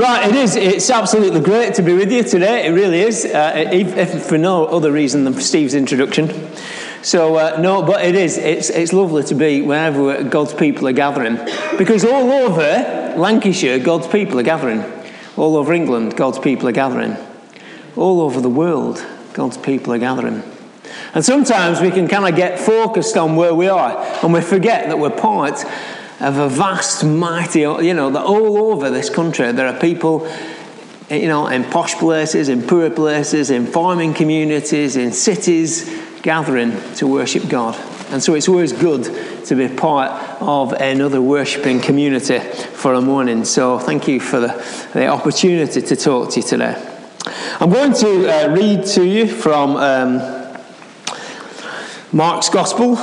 Right, it is. It's absolutely great to be with you today. It really is, if for no other reason than for Steve's introduction. So, no, but it is. It's lovely to be wherever God's people are gathering. Because all over Lancashire, God's people are gathering. All over England, God's people are gathering. All over the world, God's people are gathering. And sometimes we can kind of get focused on where we are, and we forget that we're part of a vast, mighty, that all over this country there are people, in posh places, in poor places, in farming communities, in cities, gathering to worship God. And so it's always good to be part of another worshipping community for a morning. So thank you for the opportunity to talk to you today. I'm going to read to you from Mark's Gospel.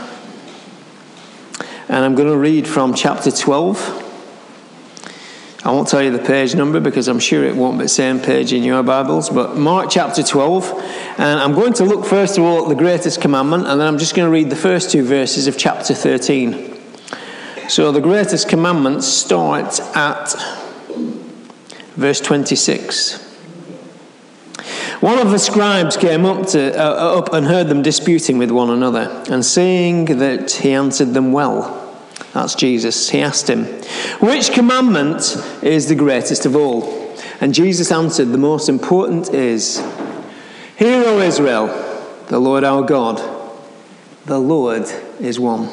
And I'm going to read from chapter 12. I won't tell you the page number because I'm sure it won't be the same page in your Bibles. But Mark chapter 12. And I'm going to look first of all at the greatest commandment. And then I'm just going to read the first two verses of chapter 13. So the greatest commandment starts at verse 26. One of the scribes came up and heard them disputing with one another, and seeing that he answered them well, that's Jesus, he asked him, "Which commandment is the greatest of all?" And Jesus answered, "The most important is, Hear, O Israel, the Lord our God, the Lord is one.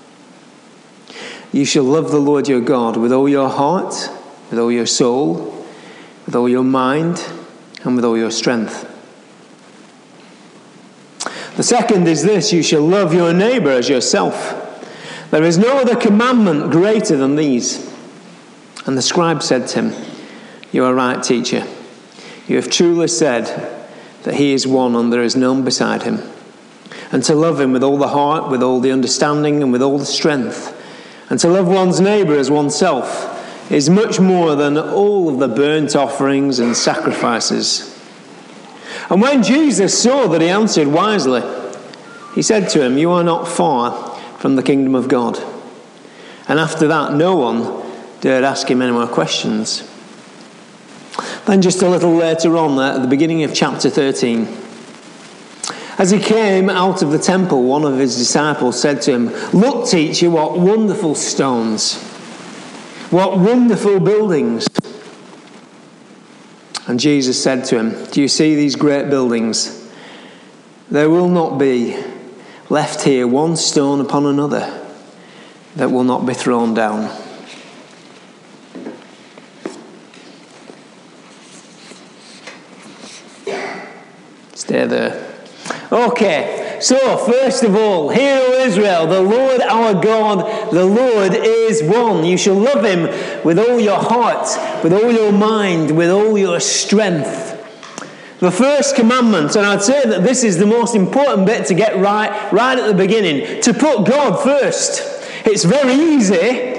You shall love the Lord your God with all your heart, with all your soul, with all your mind, and with all your strength. The second is this, you shall love your neighbour as yourself. There is no other commandment greater than these." And the scribe said to him, "You are right, teacher. You have truly said that he is one and there is none beside him. And to love him with all the heart, with all the understanding, and with all the strength, and to love one's neighbour as oneself, is much more than all of the burnt offerings and sacrifices." And when Jesus saw that he answered wisely, he said to him, "You are not far from the kingdom of God." And after that, no one dared ask him any more questions. Then just a little later on, at the beginning of chapter 13, as he came out of the temple, one of his disciples said to him, "Look, teacher, what wonderful stones! What wonderful buildings." And Jesus said to him, "Do you see these great buildings? There will not be left here one stone upon another that will not be thrown down." Stay there. Okay. So, first of all, Hear, O Israel, the Lord our God, the Lord is one. You shall love him with all your heart, with all your mind, with all your strength. The first commandment, and I'd say that this is the most important bit to get right at the beginning, to put God first. It's very easy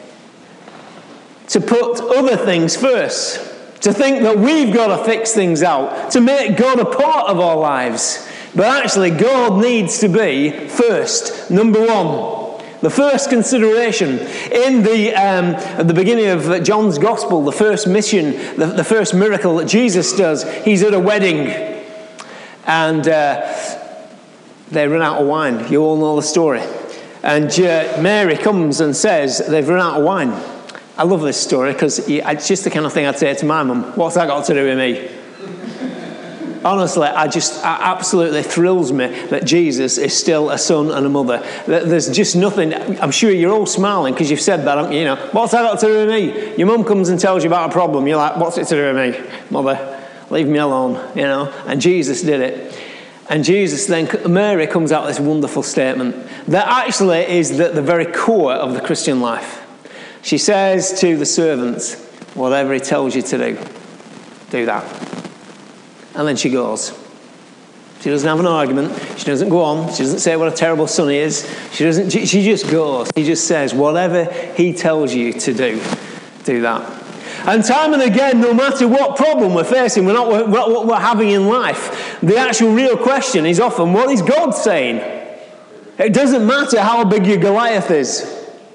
to put other things first, to think that we've got to fix things out, to make God a part of our lives. But actually, God needs to be first, number one. The first consideration in at the beginning of John's Gospel, the first mission, the first miracle that Jesus does, he's at a wedding, and they run out of wine. You all know the story. And Mary comes and says they've run out of wine. I love this story because it's just the kind of thing I'd say to my mum. What's that got to do with me? Honestly, it absolutely thrills me that Jesus is still a son and a mother. There's just nothing. I'm sure you're all smiling because you've said that, haven't you? What's that got to do with me? Your mum comes and tells you about a problem. You're like, what's it to do with me? Mother, leave me alone, And Jesus did it. And Mary comes out with this wonderful statement that actually is at the very core of the Christian life. She says to the servants, whatever he tells you to do that. And then she goes. She doesn't have an argument. She doesn't go on. She doesn't say what a terrible son he is. She just goes. She just says, whatever he tells you to do that. And time and again, no matter what problem we're facing, what we're having in life, the actual real question is often, what is God saying? It doesn't matter how big your Goliath is.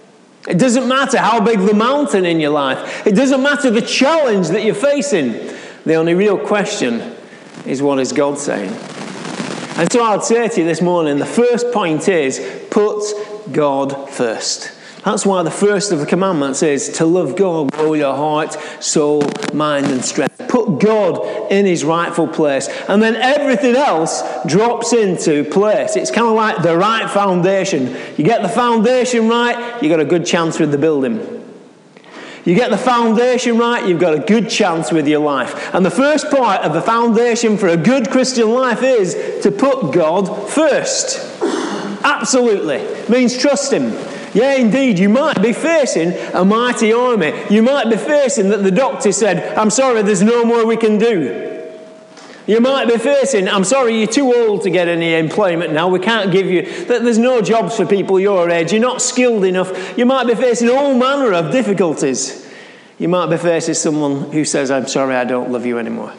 It doesn't matter how big the mountain in your life. It doesn't matter the challenge that you're facing. The only real question is, what is God saying? And so I'd say to you this morning, the first point is, put God first. That's why the first of the commandments is to love God with all your heart, soul, mind and strength. Put God in his rightful place. And then everything else drops into place. It's kind of like the right foundation. You get the foundation right, you've got a good chance with the building. You get the foundation right, you've got a good chance with your life. And the first part of the foundation for a good Christian life is to put God first. Absolutely. It means trust him. Yeah, indeed, you might be facing a mighty army. You might be facing that the doctor said, I'm sorry, there's no more we can do. You might be facing, I'm sorry, you're too old to get any employment now. We can't give you, that there's no jobs for people your age. You're not skilled enough. You might be facing all manner of difficulties. You might be facing someone who says, I'm sorry, I don't love you anymore.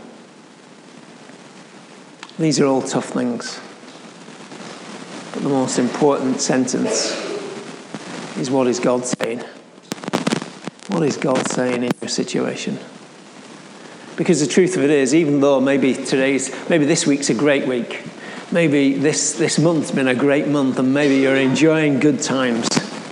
These are all tough things. But the most important sentence is, what is God saying? What is God saying in your situation? Because the truth of it is, even though maybe this week's a great week, maybe this month's been a great month, and maybe you're enjoying good times,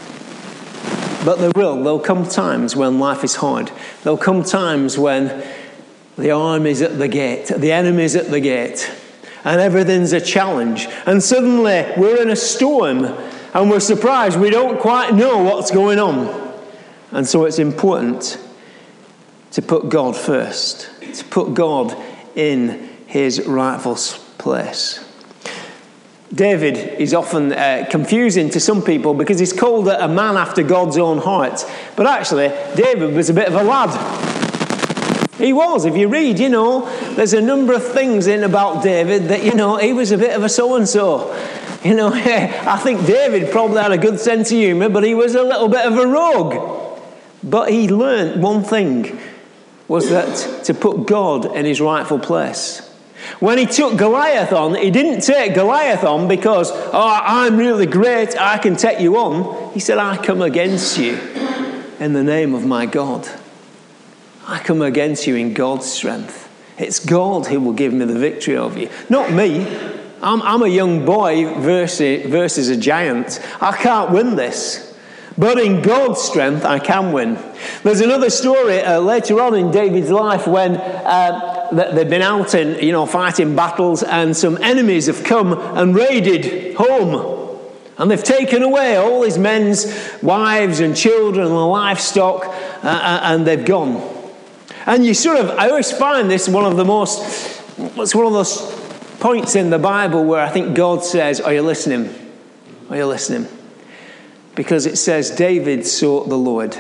but there'll come times when life is hard. There'll come times when the army's at the gate, the enemy's at the gate, and everything's a challenge, and suddenly we're in a storm, and we're surprised. We don't quite know what's going on. And so it's important to put God first, to put God in his rightful place. David is often confusing to some people because he's called a man after God's own heart. But actually, David was a bit of a lad. He was. If you read, there's a number of things in about David that, he was a bit of a so-and-so. I think David probably had a good sense of humour, but he was a little bit of a rogue. But he learned one thing, was that to put God in his rightful place. When he took Goliath on, he didn't take Goliath on because, I'm really great, I can take you on. He said, I come against you in the name of my God. I come against you in God's strength. It's God who will give me the victory over you, not me. I'm a young boy versus a giant. I can't win this. But in God's strength, I can win. There's another story later on in David's life when they've been out in, fighting battles, and some enemies have come and raided home. And they've taken away all his men's wives and children and livestock, and they've gone. And I always find this one of those points in the Bible where I think God says, are you listening? Are you listening? Because it says David sought the Lord.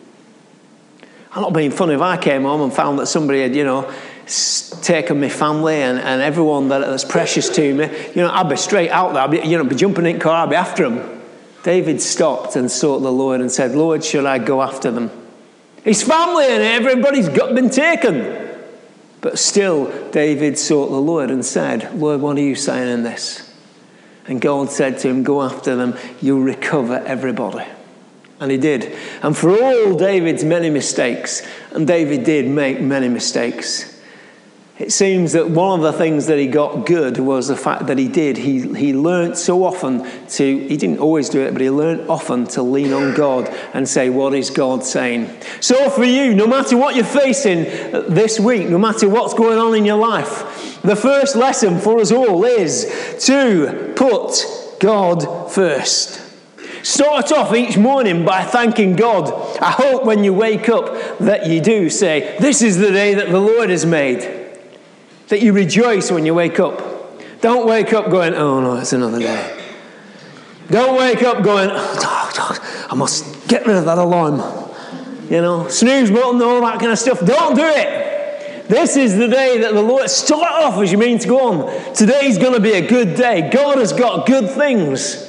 I'm not being funny. If I came home and found that somebody had, taken my family and everyone that's precious to me, I'd be straight out there. I'd be jumping in the car, I'd be after them. David stopped and sought the Lord and said, Lord, should I go after them? His family and everybody's been taken. But still, David sought the Lord and said, Lord, what are you saying in this? And God said to him, go after them, you'll recover everybody. And he did. And for all David's many mistakes, and David did make many mistakes, it seems that one of the things that he got good was the fact that he learned so often he didn't always do it, but he learned often to lean on God and say, what is God saying? So for you, no matter what you're facing this week, no matter what's going on in your life, the first lesson for us all is to put God first. Start off each morning by thanking God. I hope when you wake up that you do say, this is the day that the Lord has made. That you rejoice when you wake up. Don't wake up going, oh no, it's another day. Don't wake up going, I must get rid of that alarm. Snooze button, all that kind of stuff. Don't do it. This is the day that the Lord, start off as you mean to go on. Today's going to be a good day. God has got good things.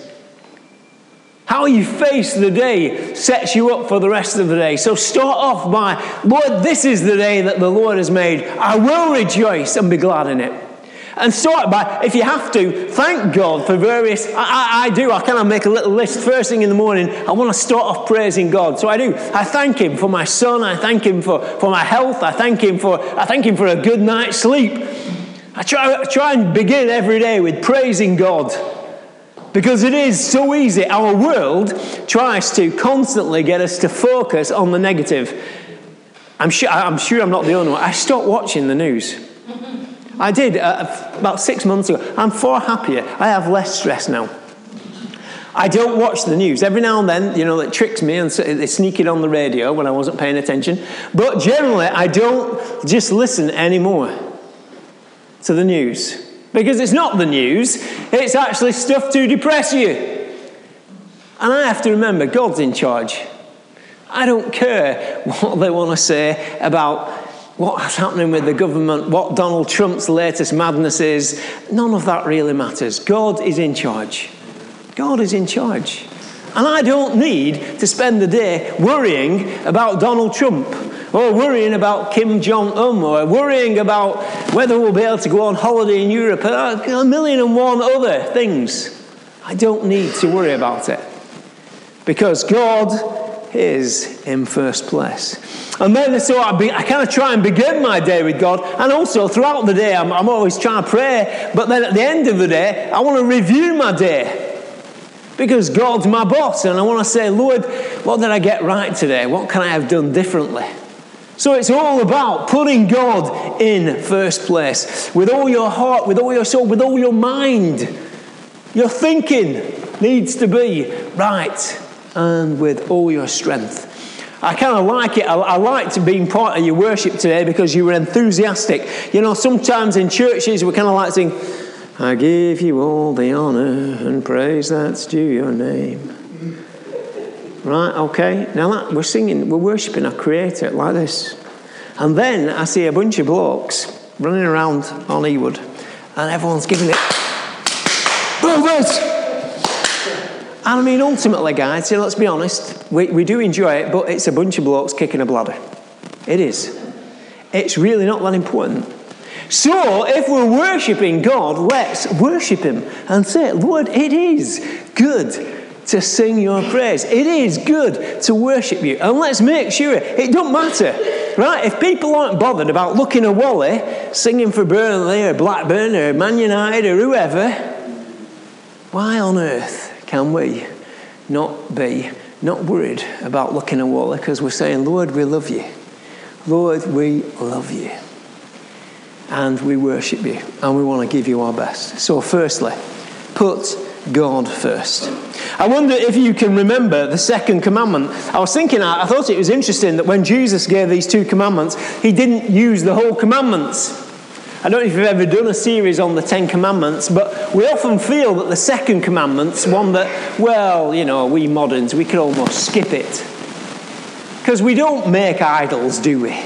How you face the day sets you up for the rest of the day. So start off by, Lord, this is the day that the Lord has made. I will rejoice and be glad in it. And start by, if you have to, thank God for various, I do, I kind of make a little list first thing in the morning. I want to start off praising God. So I do. I thank him for my son. I thank him for my health. I thank him for a good night's sleep. I try and begin every day with praising God. Because it is so easy. Our world tries to constantly get us to focus on the negative. I'm sure I'm not the only one. I stopped watching the news. I did about 6 months ago. I'm far happier. I have less stress now. I don't watch the news. Every now and then, it tricks me and they sneak it on the radio when I wasn't paying attention. But generally, I don't just listen anymore to the news. Because it's not the news. It's actually stuff to depress you. And I have to remember, God's in charge. I don't care what they want to say about what's happening with the government, what Donald Trump's latest madness is. None of that really matters. God is in charge. God is in charge. And I don't need to spend the day worrying about Donald Trump, or worrying about Kim Jong-un, or worrying about whether we'll be able to go on holiday in Europe, and a million and one other things. I don't need to worry about it. Because God is in first place. And then so I kind of try and begin my day with God, and also throughout the day I'm always trying to pray, but then at the end of the day I want to review my day, because God's my boss, and I want to say, Lord, what did I get right today? What can I have done differently? So it's all about putting God in first place, with all your heart, with all your soul, with all your mind. Your thinking needs to be right, and with all your strength. I kind of like it. I liked being part of your worship today because you were enthusiastic. Sometimes in churches we kind of like to sing, I give you all the honor and praise that's due your name. Right, okay. Now we're worshipping our Creator like this. And then I see a bunch of blokes running around on Ewood, and everyone's giving it, brothers! And I mean, ultimately, guys, let's be honest, we do enjoy it, but it's a bunch of blokes kicking a bladder. It is. It's really not that important. So, if we're worshipping God, let's worship him and say, Lord, it is good to sing your praise. It is good to worship you. And let's make sure it don't matter, right? If people aren't bothered about looking at Wally, singing for Burnley or Blackburn or Man United or whoever, why on earth can we not be worried about looking at Wally? Because we're saying, Lord, we love you. Lord, we love you. And we worship you. And we want to give you our best. So firstly, put God first. I wonder if you can remember the second commandment. I was thinking, I thought it was interesting that when Jesus gave these two commandments, he didn't use the whole commandments. I don't know if you've ever done a series on the 10 Commandments, but we often feel that the second commandment's one that, we moderns, we could almost skip it. Because we don't make idols, do we?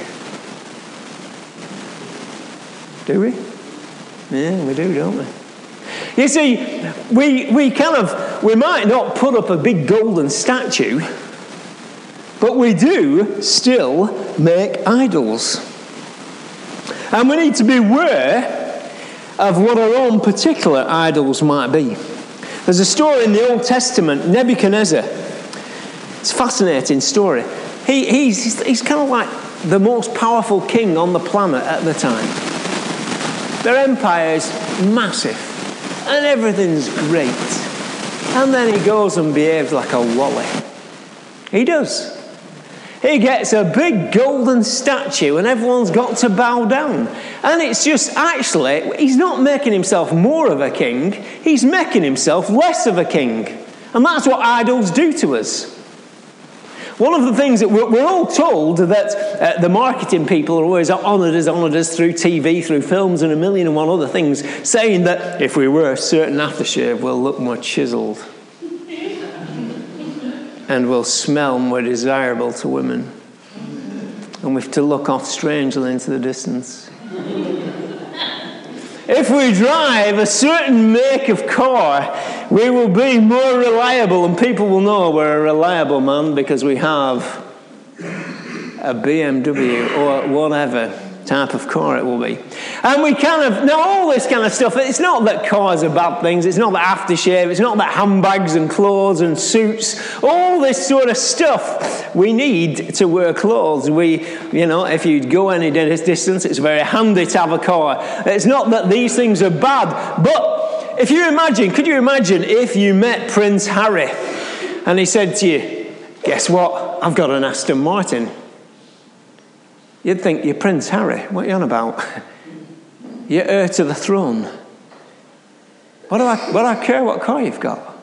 Do we? Yeah, we do, don't we? You see, we might not put up a big golden statue, but we do still make idols. And we need to be aware of what our own particular idols might be. There's a story in the Old Testament, Nebuchadnezzar. It's a fascinating story. He's kind of like the most powerful king on the planet at the time. Their empire's massive, and everything's great. And then he goes and behaves like a wally. He does. He gets a big golden statue and everyone's got to bow down. And it's just, actually, he's not making himself more of a king. He's making himself less of a king. And that's what idols do to us. One of the things that we're all told that the marketing people are always honoured us through TV, through films and a million and one other things, saying that if we wear a certain aftershave, we'll look more chiselled. And will smell more desirable to women. And we have to look off strangely into the distance. If we drive a certain make of car, we will be more reliable, and people will know we're a reliable man because we have a BMW or whatever. type of car it will be. And we now all this kind of stuff, it's not that cars are bad things, it's not that aftershave, it's not that handbags and clothes and suits, all this sort of stuff we need to wear clothes. If you go any distance, it's very handy to have a car. It's not that these things are bad, but could you imagine if you met Prince Harry and he said to you, guess what, I've got an Aston Martin. You'd think, you're Prince Harry. What are you on about? You're heir to the throne. What do I care what car you've got?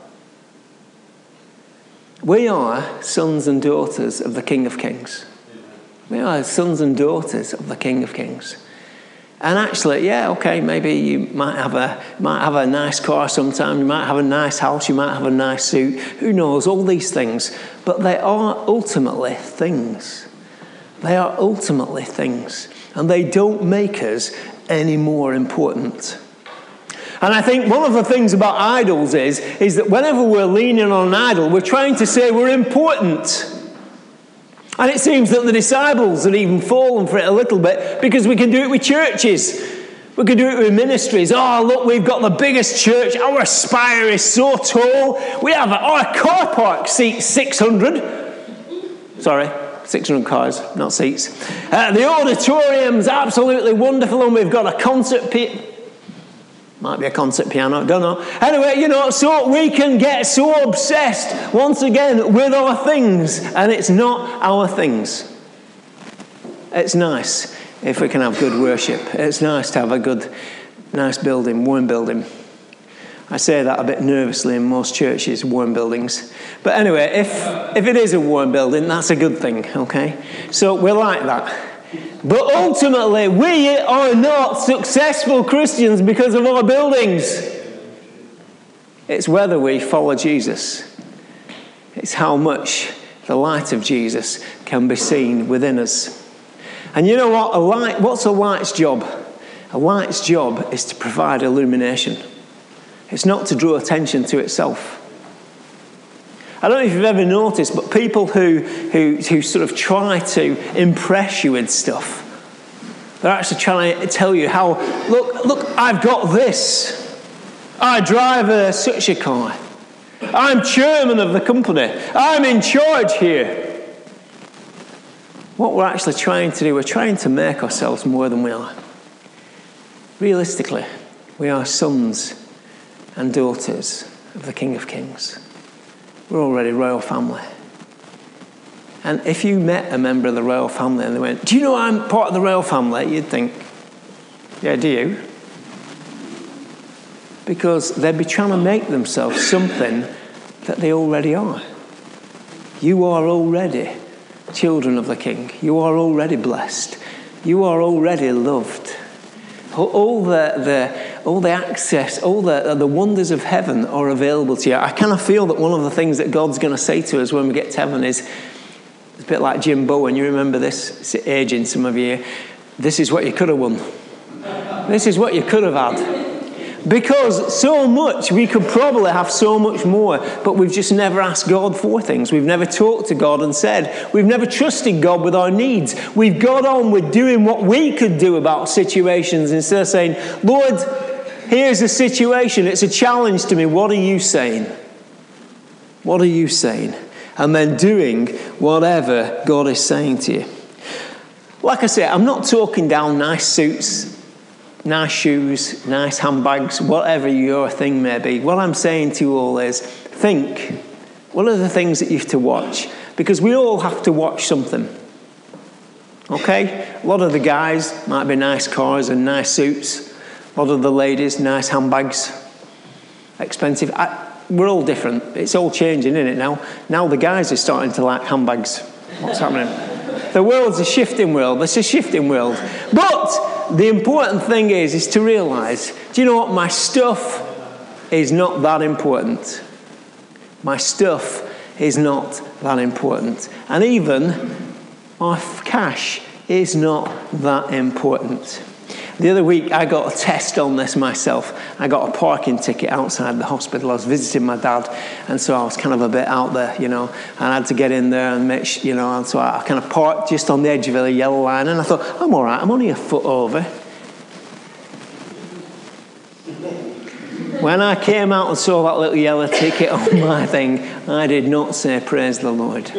We are sons and daughters of the King of Kings. We are sons and daughters of the King of Kings. And actually, maybe you might have a nice car sometime. You might have a nice house. You might have a nice suit. Who knows? All these things. But they are ultimately things. They are ultimately things, and they don't make us any more important. And I think one of the things about idols is that whenever we're leaning on an idol, we're trying to say we're important. And it seems that the disciples had even fallen for it a little bit, because we can do it with churches. We can do it with ministries. Oh, look, we've got the biggest church. Our spire is so tall. Our car park seats 600. Sorry. 600 cars, not seats. The auditorium's absolutely wonderful, and we've got a concert might be a concert piano, don't know. Anyway, so we can get so obsessed, once again, with our things, and it's not our things. It's nice if we can have good worship. It's nice to have a nice building, warm building. I say that a bit nervously in most churches, warm buildings. But anyway, if it is a warm building, that's a good thing, okay? So we're like that. But ultimately, we are not successful Christians because of our buildings. It's whether we follow Jesus. It's how much the light of Jesus can be seen within us. And you know what? What's a light's job? A light's job is to provide illumination. It's not to draw attention to itself. I don't know if you've ever noticed, but people who sort of try to impress you with stuff, they're actually trying to tell you how, look, I've got this. I drive such a car. I'm chairman of the company. I'm in charge here. What we're actually trying to do, we're trying to make ourselves more than we are. Realistically, we are sons and daughters of the King of Kings. We're already royal family. And if you met a member of the royal family and they went, do you know I'm part of the royal family? You'd think, yeah, do you? Because they'd be trying to make themselves something that they already are. You are already children of the King. You are already blessed. You are already loved. All the access, all the wonders of heaven are available to you. I kind of feel that one of the things that God's going to say to us when we get to heaven is, it's a bit like Jim Bowen. You remember this? It's aging, some of you. This is what you could have won. This is what you could have had. Because so much, we could probably have so much more, but we've just never asked God for things. We've never talked to God and said. We've never trusted God with our needs. We've got on with doing what we could do about situations instead of saying, Lord, here's the situation. It's a challenge to me. What are you saying? What are you saying? And then doing whatever God is saying to you. Like I say, I'm not talking down nice suits, nice shoes, nice handbags, whatever your thing may be. What I'm saying to you all is, think, what are the things that you have to watch? Because we all have to watch something. Okay? A lot of the guys might be nice cars and nice suits. A lot of the ladies, nice handbags, expensive. We're all different. It's all changing, isn't it, now? Now the guys are starting to like handbags. What's happening? The world's a shifting world. It's a shifting world. But the important thing is to realise, do you know what? My stuff is not that important. My stuff is not that important. And even my cash is not that important. The other week, I got a test on this myself. I got a parking ticket outside the hospital. I was visiting my dad, and so I was kind of a bit out there, and I had to get in there and make sure, and so I kind of parked just on the edge of a yellow line, and I thought, I'm all right, I'm only a foot over. When I came out and saw that little yellow ticket on my thing, I did not say, praise the Lord.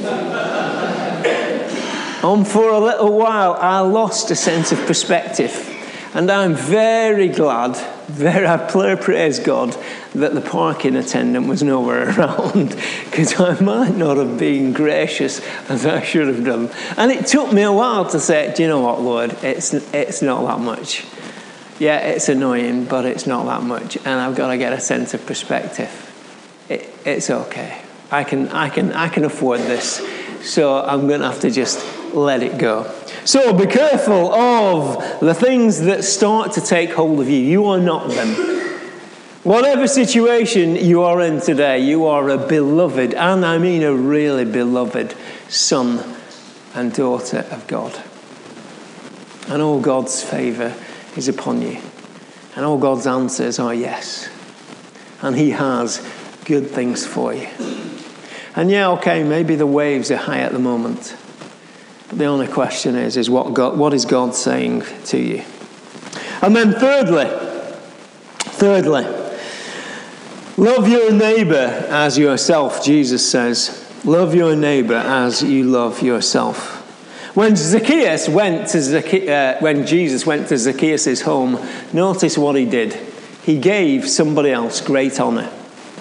And for a little while, I lost a sense of perspective. And I'm very glad, I praise God, that the parking attendant was nowhere around, because I might not have been gracious as I should have done. And it took me a while to say, do you know what, Lord, it's not that much. Yeah, it's annoying, but it's not that much. And I've got to get a sense of perspective. It's okay. I can afford this. So I'm going to have to just let it go. So be careful of the things that start to take hold of you. You are not them. Whatever situation you are in today, you are a beloved, and I mean a really beloved son and daughter of God. And all God's favour is upon you. And all God's answers are yes. And he has good things for you. And yeah, okay, maybe the waves are high at the moment. But the only question is what is God saying to you? And then thirdly, love your neighbour as yourself, Jesus says. Love your neighbour as you love yourself. When Jesus went to Zacchaeus' home, notice what he did. He gave somebody else great honour.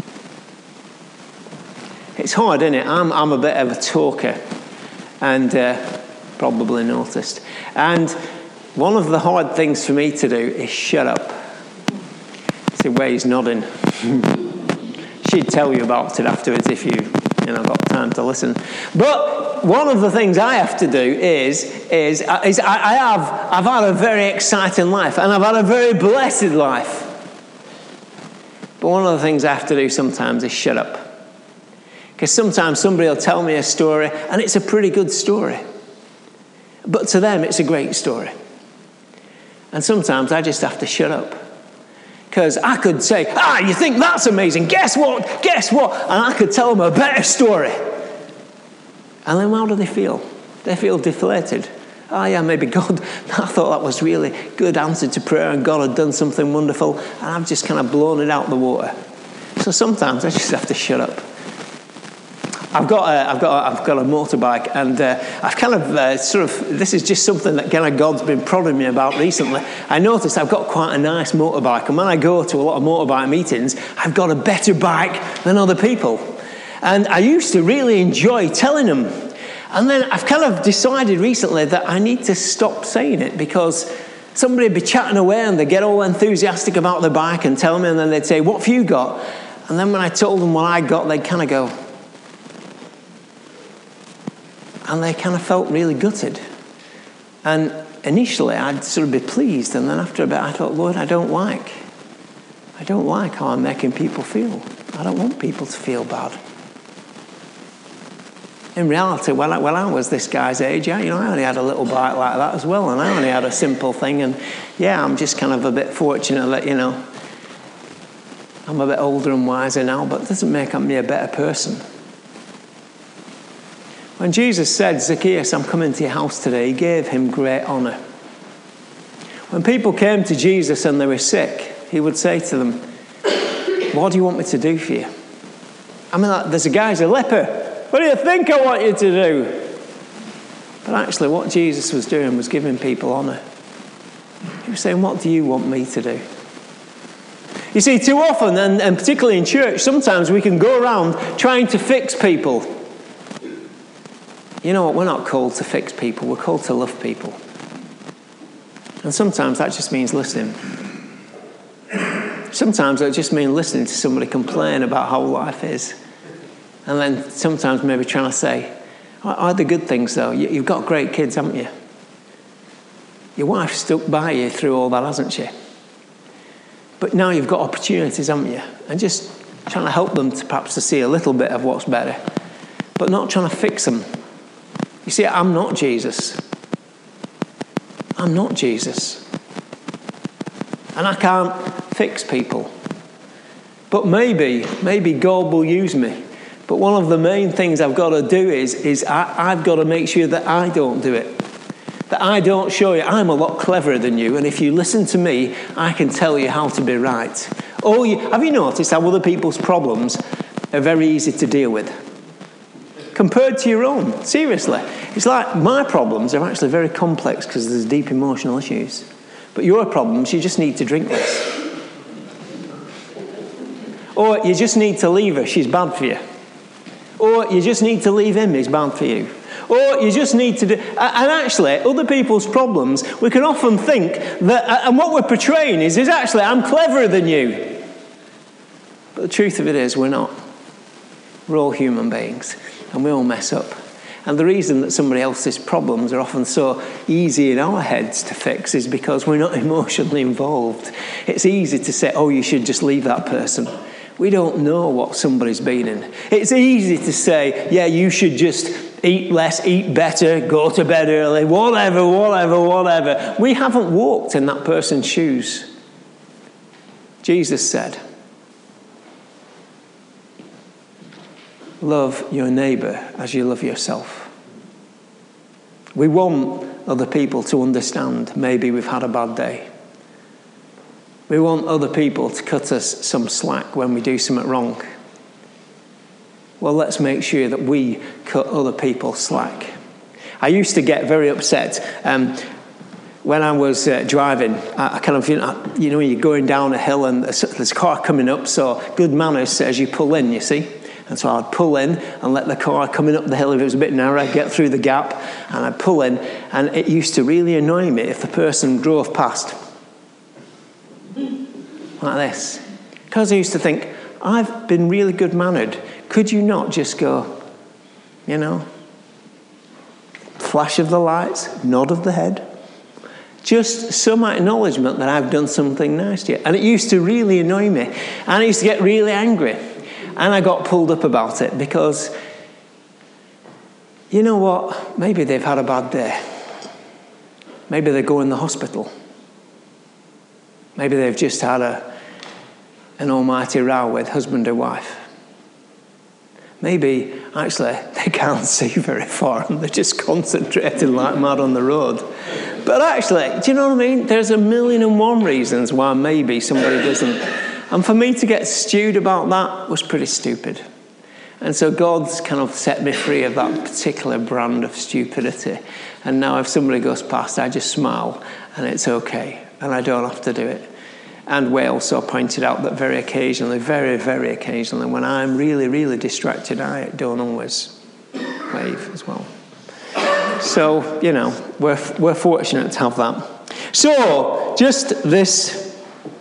It's hard, isn't it? I'm a bit of a talker, and probably noticed. And one of the hard things for me to do is shut up. See where he's nodding. She'd tell you about it afterwards if you got time to listen. But one of the things I have to do is I've had a very exciting life, and I've had a very blessed life. But one of the things I have to do sometimes is shut up. Because sometimes somebody will tell me a story, and it's a pretty good story. But to them, it's a great story. And sometimes I just have to shut up. Because I could say, you think that's amazing. Guess what? And I could tell them a better story. And then how do they feel? They feel deflated. Maybe God, I thought that was really good answer to prayer, and God had done something wonderful, and I've just kind of blown it out the water. So sometimes I just have to shut up. I've got a motorbike, and I've kind of this is just something that kind of God's been prodding me about recently. I noticed I've got quite a nice motorbike, and when I go to a lot of motorbike meetings, I've got a better bike than other people. And I used to really enjoy telling them. And then I've kind of decided recently that I need to stop saying it, because somebody would be chatting away and they'd get all enthusiastic about their bike and tell me, and then they'd say, what have you got? And then when I told them what I got, they'd kind of go, and they kind of felt really gutted. And initially, I'd sort of be pleased. And then after a bit, I thought, Lord, I don't like how I'm making people feel. I don't want people to feel bad. In reality, when I was this guy's age, I only had a little bike like that as well. And I only had a simple thing. And yeah, I'm just kind of a bit fortunate that, I'm a bit older and wiser now, but it doesn't make me a better person. When Jesus said, Zacchaeus, I'm coming to your house today, he gave him great honour. When people came to Jesus and they were sick, he would say to them, what do you want me to do for you? There's a guy's a leper. What do you think I want you to do? But actually what Jesus was doing was giving people honour. He was saying, what do you want me to do? You see, too often, and particularly in church, sometimes we can go around trying to fix people. You know what? We're not called to fix people. We're called to love people. And sometimes that just means listening. Sometimes it just means listening to somebody complain about how life is. And then sometimes maybe trying to say, are the good things though? You've got great kids, haven't you? Your wife stuck by you through all that, hasn't she? But now you've got opportunities, haven't you? And just trying to help them to perhaps to see a little bit of what's better. But not trying to fix them. You see, I'm not Jesus. I'm not Jesus. and I can't fix people. But maybe God will use me. But one of the main things I've got to do is I've got to make sure that I don't do it. That I don't show you I'm a lot cleverer than you, and if you listen to me, I can tell you how to be right. Have you noticed how other people's problems are very easy to deal with? Compared to your own. Seriously. It's like my problems are actually very complex because there's deep emotional issues. But your problems, you just need to drink less. Or you just need to leave her, she's bad for you. Or you just need to leave him, he's bad for you. Or you just need to do... And actually, other people's problems, we can often think that... And what we're portraying is actually, I'm cleverer than you. But the truth of it is, we're not. We're all human beings. And we all mess up. And the reason that somebody else's problems are often so easy in our heads to fix is because we're not emotionally involved. It's easy to say, you should just leave that person. We don't know what somebody's been in. It's easy to say, you should just eat less, eat better, go to bed early, whatever. We haven't walked in that person's shoes. Jesus said, love your neighbour as you love yourself. We want other people to understand maybe we've had a bad day. We want other people to cut us some slack when we do something wrong. Well, let's make sure that we cut other people slack. I used to get very upset when I was driving. I kind of, you're going down a hill and there's a car coming up, so good manners says you pull in, you see. And so I'd pull in and let the car coming up the hill, if it was a bit narrow, I'd get through the gap, and I'd pull in. And it used to really annoy me if the person drove past like this. Because I used to think, I've been really good-mannered. Could you not just go, flash of the lights, nod of the head? Just some acknowledgement that I've done something nice to you. And it used to really annoy me. And I used to get really angry. And I got pulled up about it because, you know what? Maybe they've had a bad day. Maybe they go in the hospital. Maybe they've just had an almighty row with husband or wife. Maybe, actually, they can't see very far and they're just concentrating like mad on the road. But actually, do you know what I mean? There's 1,000,001 reasons why maybe somebody doesn't. And for me to get stewed about that was pretty stupid. And so God's kind of set me free of that particular brand of stupidity. And now if somebody goes past, I just smile and it's okay. And I don't have to do it. And we also pointed out that very occasionally, very, very occasionally, when I'm really, really distracted, I don't always wave as well. So, we're fortunate to have that. So, just this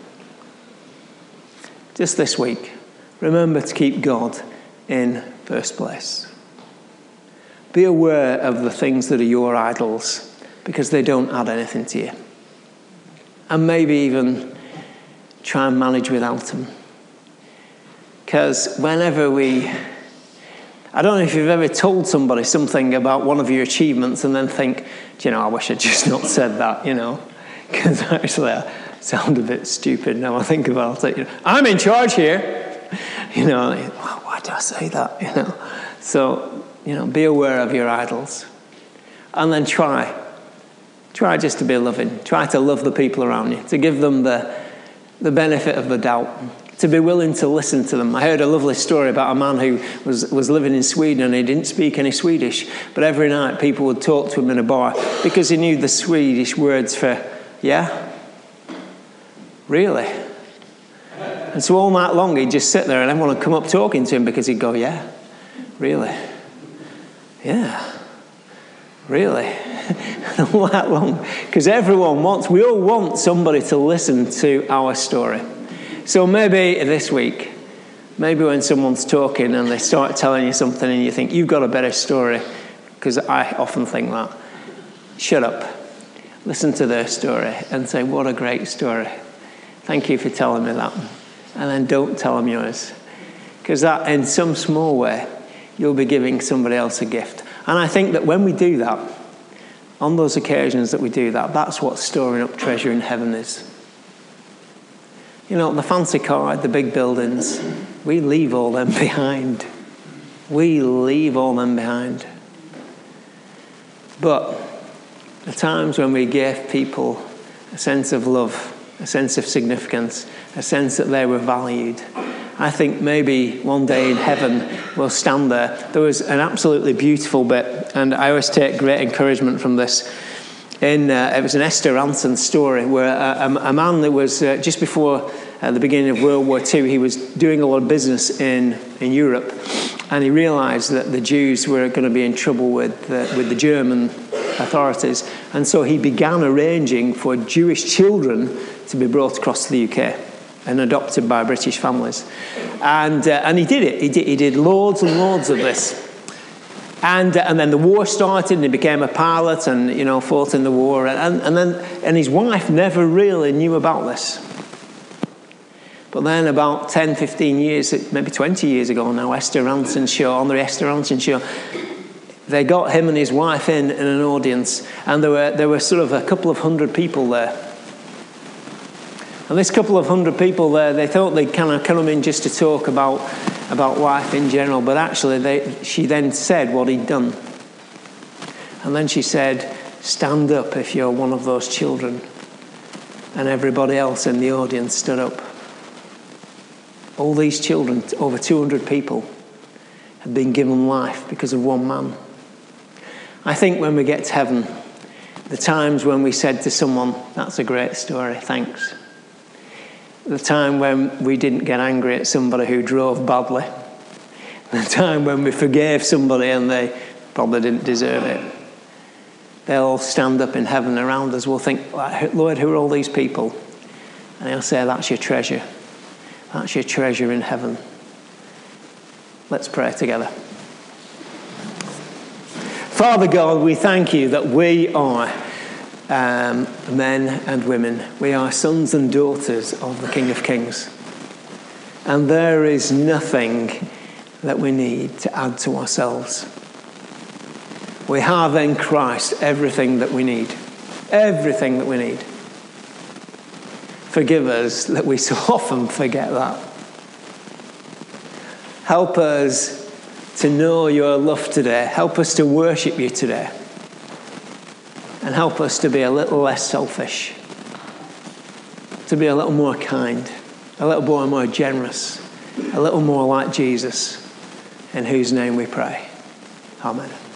week, remember to keep God in first place. Be aware of the things that are your idols, because they don't add anything to you. And maybe even try and manage without them. Because whenever I don't know if you've ever told somebody something about one of your achievements and then think, I wish I'd just not said that, Because actually I sound a bit stupid now I think about it. I'm in charge here. Why did I say that? So, be aware of your idols. And then try just to be loving. Try to love the people around you, to give them the benefit of the doubt, to be willing to listen to them. I heard a lovely story about a man who was living in Sweden and he didn't speak any Swedish, but every night people would talk to him in a bar because he knew the Swedish words for, yeah, really. And so all night long he'd just sit there and everyone would come up talking to him because he'd go, yeah, really, yeah, really. And all that long, because we all want somebody to listen to our story. So maybe this week, maybe when someone's talking and they start telling you something and you think, you've got a better story, because I often think that, shut up, listen to their story and say, what a great story. Thank you for telling me that. And then don't tell them yours. Because that, in some small way, you'll be giving somebody else a gift. And I think that when we do that, on those occasions that we do that, that's what storing up treasure in heaven is. You know, the fancy car, the big buildings, we leave all them behind. We leave all them behind. But the times when we give people a sense of love, a sense of significance, a sense that they were valued, I think maybe one day in heaven we'll stand there. There was an absolutely beautiful bit, and I always take great encouragement from this. It was an Esther Rantzen story where a man that was just before the beginning of World War II, he was doing a lot of business in Europe, and he realised that the Jews were going to be in trouble with the German authorities, and so he began arranging for Jewish children to be brought across to the UK and adopted by British families, and he did it. He did loads and loads of this. And then the war started, and he became a pilot, and fought in the war. And his wife never really knew about this. But then, about 10, 15 years, maybe 20 years ago now, on the Esther Rantzen show, they got him and his wife in an audience, and there were sort of a couple of hundred people there. And this couple of hundred people there, they thought they'd kind of come in just to talk about life in general, but actually she then said what he'd done. And then she said, "Stand up if you're one of those children." And everybody else in the audience stood up. All these children, over 200 people, had been given life because of one man. I think when we get to heaven, the times when we said to someone, "That's a great story, thanks." The time when we didn't get angry at somebody who drove badly. The time when we forgave somebody and they probably didn't deserve it. They'll all stand up in heaven around us. We'll think, "Lord, who are all these people?" And he'll say, "That's your treasure. That's your treasure in heaven." Let's pray together. Father God, we thank you that we are men and women. We are sons and daughters of the King of Kings. And there is nothing that we need to add to ourselves. We have in Christ everything that we need. Everything that we need. Forgive us that we so often forget that. Help us to know your love today. Help us to worship you today. And help us to be a little less selfish, to be a little more kind, a little more generous, a little more like Jesus, in whose name we pray. Amen.